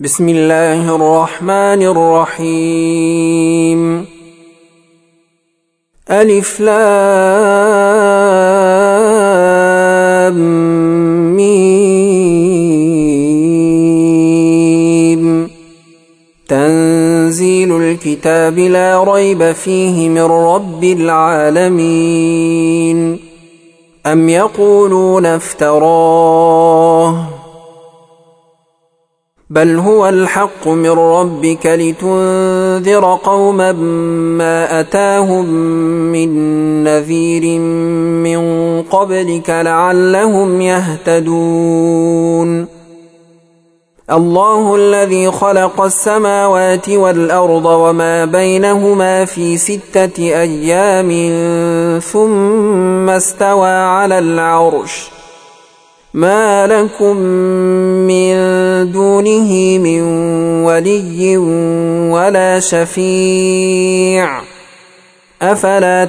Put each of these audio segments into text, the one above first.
بسم الله الرحمن الرحيم. ألف لام ميم. تنزيل الكتاب لا ريب فيه من رب العالمين. أم يقولون افتراه بل هو الحق من ربك لتنذر قوما ما أتاهم من نذير من قبلك لعلهم يهتدون. الله الذي خلق السماوات والأرض وما بينهما في 6 أيام ثم استوى على العرش. ما لكم من دونه من ولي ولا شفيع أفلا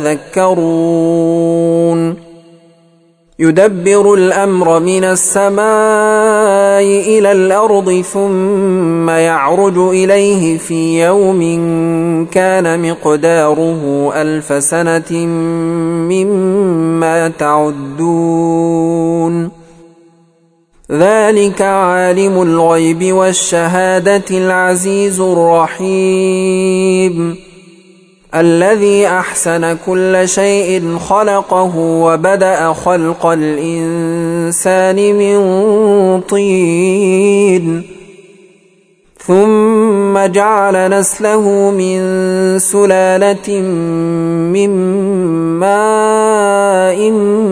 تتذكرون. يدبر الأمر من السماء إلى الأرض ثم يعرج إليه في يوم كان مقداره 1000 سنة مما تعدون. ذلك عالم الغيب والشهادة العزيز الرحيم الذي أحسن كل شيء خلقه وبدأ خلق الإنسان من طين ثم جعل نسله من سلالة من ماء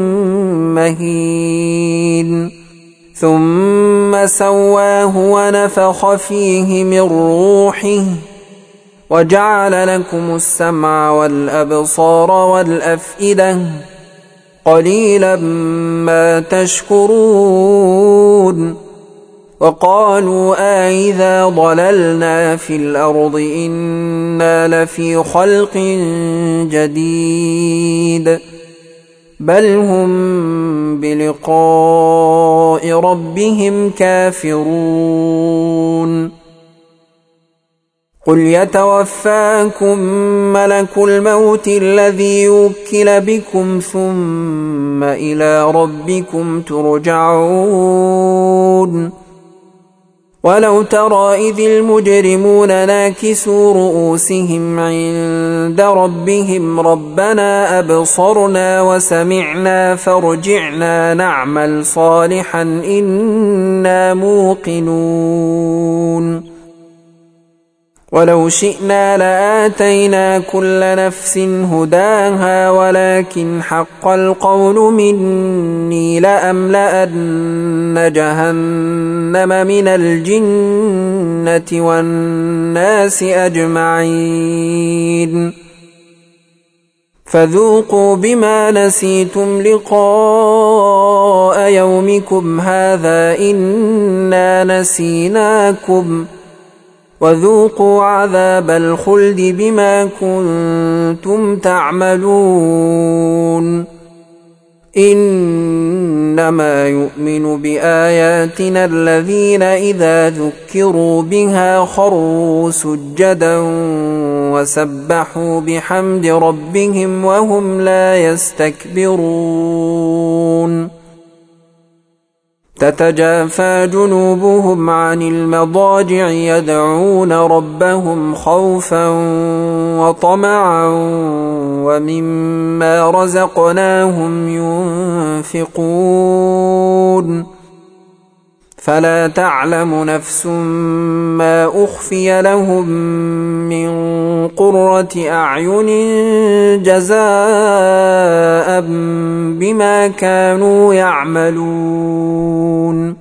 مهين ثم سواه ونفخ فيه من روحه وجعل لكم السمع والأبصار والأفئدة قليلا ما تشكرون. وقالوا أإذا ضللنا في الأرض إنا لفي خلق جديد بل هم بلقاء ربهم كافرون. قل يتوفاكم ملك الموت الذي يوكل بكم ثم إلى ربكم ترجعون. ولو ترى إذ المجرمون ناكسوا رؤوسهم عند ربهم ربنا أبصرنا وسمعنا فارجعنا نعمل صالحا إنا موقنون. ولو شئنا لآتينا كل نفس هداها ولكن حق القول مني لأملأن جهنم من الجنة والناس أجمعين. فذوقوا بما نسيتم لقاء يومكم هذا إنا نسيناكم وذوقوا عذاب الخلد بما كنتم تعملون. إنما يؤمن بآياتنا الذين إذا ذكروا بها خروا سجدا وسبحوا بحمد ربهم وهم لا يستكبرون. تتجافى جنوبهم عن المضاجع يدعون ربهم خوفا وطمعا ومما رزقناهم ينفقون. فلا تعلم نفس ما أخفي لهم من قرة أعين جزاء بما كانوا يعملون.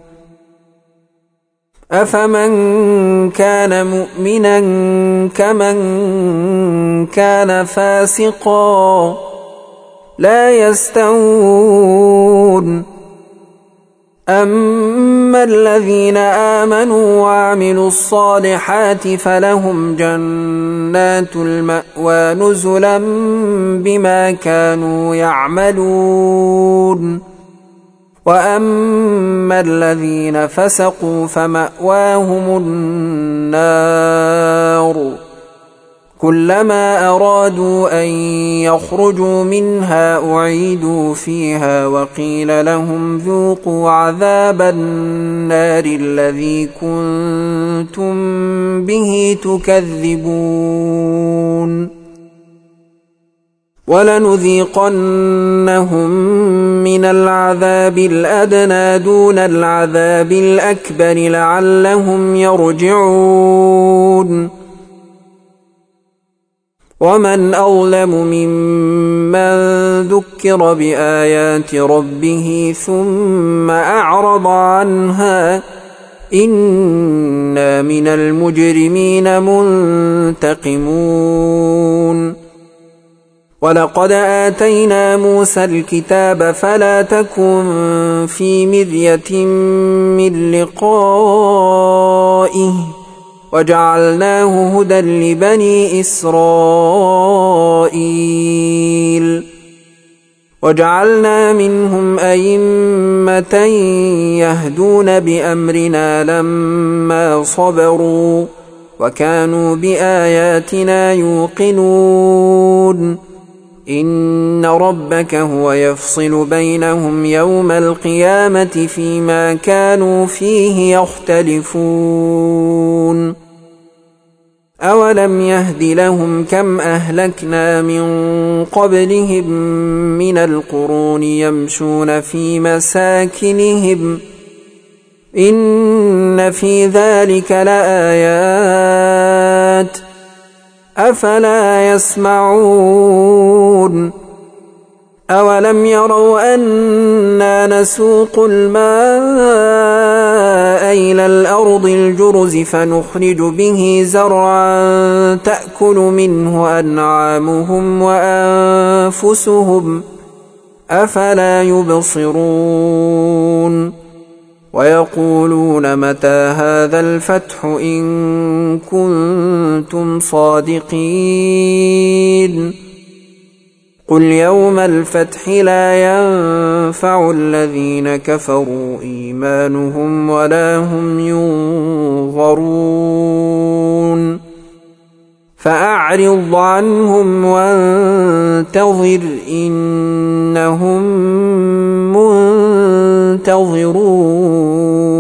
أفمن كان مؤمنا كمن كان فاسقا لا يستوون. أما الذين آمنوا وعملوا الصالحات فلهم جنات المأوى نزلا بما كانوا يعملون وأما الذين فسقوا فمأواهم النار كلما أرادوا أن يخرجوا منها أعيدوا فيها وقيل لهم ذوقوا عذاب النار الذي كنتم به تكذبون ولنذيقنهم من العذاب الأدنى دون العذاب الأكبر لعلهم يرجعون ومن أظلم ممن ذكر بآيات ربه ثم أعرض عنها إنا من المجرمين منتقمون ولقد آتينا موسى الكتاب فلا تكن في مرية من لقائه وجعلناه هدى لبني إسرائيل وجعلنا منهم أئمة يهدون بأمرنا لما صبروا وكانوا بآياتنا يوقنون إن ربك هو يفصل بينهم يوم القيامة فيما كانوا فيه يختلفون أولم يهد لهم كم أهلكنا من قبلهم من القرون يمشون في مساكنهم إن في ذلك لآيات أفلا يسمعون أولم يروا أنا نسوق الماء إلى الأرض الجرز فنخرج به زرعا تأكل منه أنعامهم وأنفسهم أفلا يبصرون ويقولون متى هذا الفتح إن كنتم صادقين قل يوم الفتح لا ينفع الذين كفروا إيمانهم ولا هم ينظرون فأعرض عنهم وانتظر إنهم منتظرون